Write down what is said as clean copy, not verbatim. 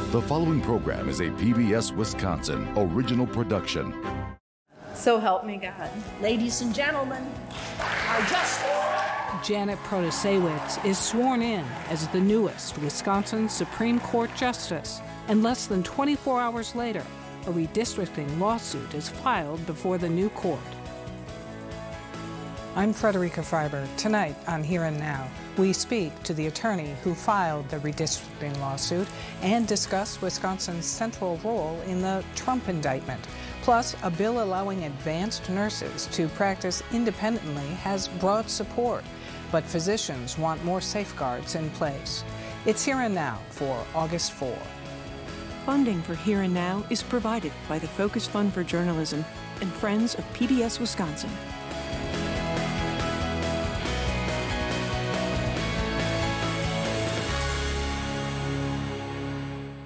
The following program is a PBS Wisconsin original production. So help me God. Ladies and gentlemen, our justice. Janet Protasewicz is sworn in as the newest Wisconsin Supreme Court Justice, and less than 24 hours later, a redistricting lawsuit is filed before the new court. I'm Frederica Freiberg. Tonight on Here and Now, we speak to the attorney who filed the redistricting lawsuit and discuss Wisconsin's central role in the Trump indictment. Plus, a bill allowing advanced nurses to practice independently has broad support, but physicians want more safeguards in place. It's Here and Now for August 4. Funding for Here and Now is provided by the Focus Fund for Journalism and Friends of PBS Wisconsin.